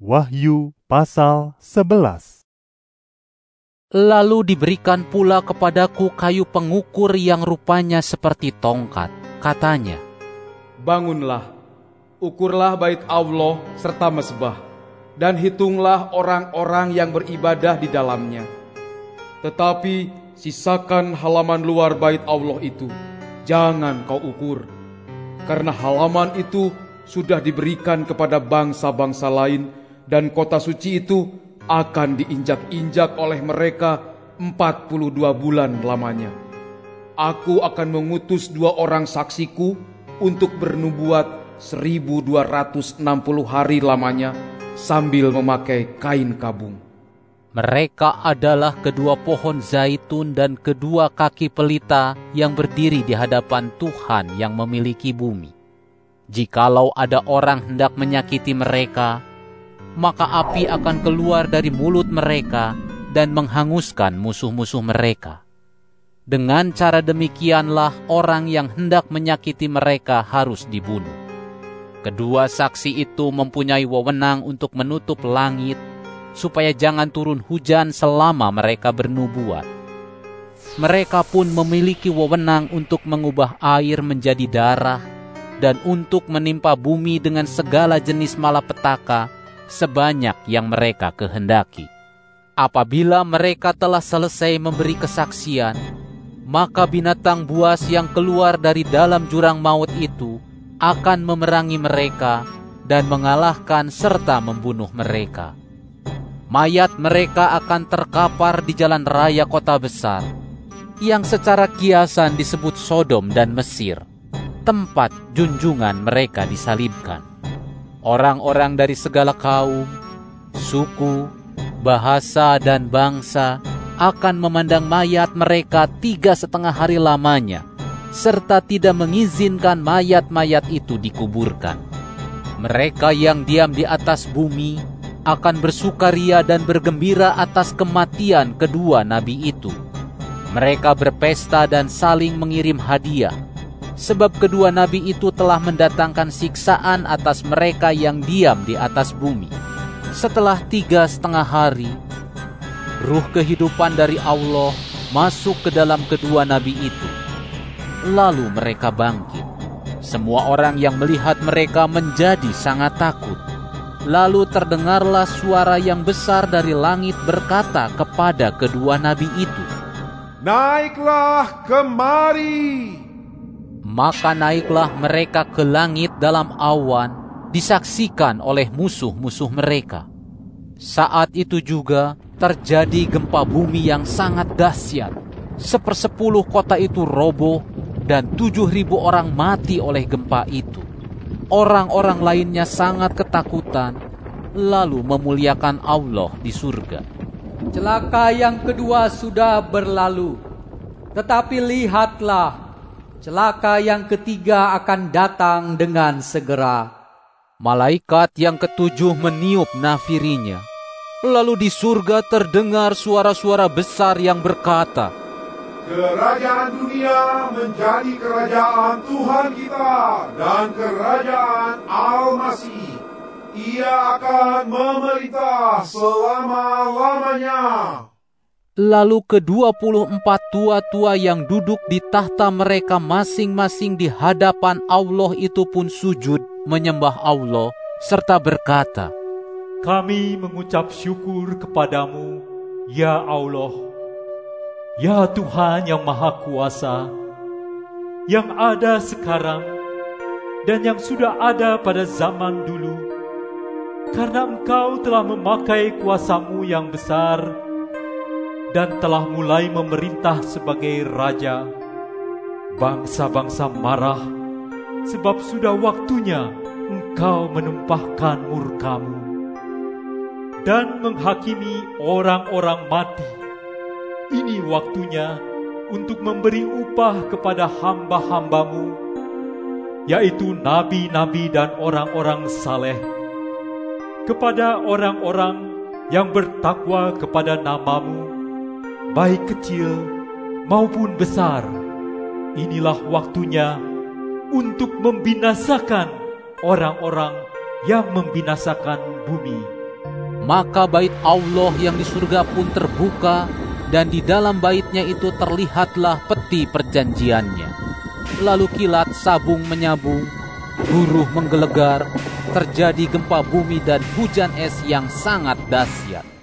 Wahyu pasal 11. Lalu diberikan pula kepadaku kayu pengukur yang rupanya seperti tongkat. Katanya, "Bangunlah, ukurlah bait Allah serta mezbah, dan hitunglah orang-orang yang beribadah di dalamnya. Tetapi sisakan halaman luar bait Allah itu, jangan kau ukur, karena halaman itu sudah diberikan kepada bangsa-bangsa lain, dan kota suci itu akan diinjak-injak oleh mereka 42 bulan lamanya. Aku akan mengutus 2 orang saksiku untuk bernubuat 1260 hari lamanya sambil memakai kain kabung." mereka adalah kedua pohon zaitun dan kedua kaki pelita yang berdiri di hadapan Tuhan yang memiliki bumi. Jikalau ada orang hendak menyakiti mereka, maka api akan keluar dari mulut mereka dan menghanguskan musuh-musuh mereka. Dengan cara demikianlah orang yang hendak menyakiti mereka harus dibunuh. Kedua saksi itu mempunyai wewenang untuk menutup langit, supaya jangan turun hujan selama mereka bernubuat. Mereka pun memiliki wewenang untuk mengubah air menjadi darah, dan untuk menimpa bumi dengan segala jenis malapetaka sebanyak yang mereka kehendaki. Apabila mereka telah selesai memberi kesaksian, maka binatang buas yang keluar dari dalam jurang maut itu akan memerangi mereka dan mengalahkan serta membunuh mereka. Mayat mereka akan terkapar di jalan raya kota besar, yang secara kiasan disebut Sodom dan Mesir, tempat junjungan mereka disalibkan. Orang-orang dari segala kaum, suku, bahasa, dan bangsa akan memandang mayat mereka 3,5 hari lamanya, serta tidak mengizinkan mayat-mayat itu dikuburkan. Mereka yang diam di atas bumi akan bersukaria dan bergembira atas kematian kedua nabi itu. Mereka berpesta dan saling mengirim hadiah, sebab kedua nabi itu telah mendatangkan siksaan atas mereka yang diam di atas bumi. Setelah 3,5 hari, ruh kehidupan dari Allah masuk ke dalam kedua nabi itu. Lalu mereka bangkit. Semua orang yang melihat mereka menjadi sangat takut. Lalu terdengarlah suara yang besar dari langit berkata kepada kedua nabi itu, "Naiklah kemari." Maka naiklah mereka ke langit dalam awan, disaksikan oleh musuh-musuh mereka. Saat itu juga terjadi gempa bumi yang sangat dahsyat. 1/10 kota itu roboh dan 7.000 orang mati oleh gempa itu. Orang-orang lainnya sangat ketakutan, lalu memuliakan Allah di surga. Celaka yang kedua sudah berlalu, tetapi lihatlah, celaka yang ketiga akan datang dengan segera. Malaikat yang ketujuh meniup nafirinya. Lalu di surga terdengar suara-suara besar yang berkata, Kerajaan dunia menjadi kerajaan Tuhan kita dan kerajaan Al-Masih. Ia akan memerintah selama-lamanya. Lalu ke-24 tua-tua yang duduk di tahta mereka masing-masing di hadapan Allah itu pun sujud menyembah Allah serta berkata, "Kami mengucap syukur kepadamu, ya Allah, ya Tuhan yang Maha Kuasa, yang ada sekarang dan yang sudah ada pada zaman dulu, karena Engkau telah memakai kuasa-Mu yang besar dan telah mulai memerintah sebagai Raja. Bangsa-bangsa marah, sebab sudah waktunya Engkau menumpahkan murka-Mu dan menghakimi orang-orang mati. Ini waktunya untuk memberi upah kepada hamba-hamba-Mu, yaitu nabi-nabi dan orang-orang saleh, kepada orang-orang yang bertakwa kepada nama-Mu, baik kecil maupun besar. Inilah waktunya untuk membinasakan orang-orang yang membinasakan bumi, Maka bait Allah yang di surga pun terbuka, dan di dalam baitnya itu terlihatlah peti perjanjiannya. Lalu kilat sabung menyabung, buruh menggelegar, terjadi gempa bumi dan hujan es yang sangat dahsyat.